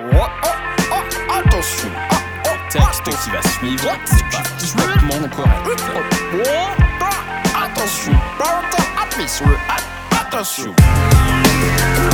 Attention. Texte qui va suivre, c'est parfaitement correct. Attention. Attention.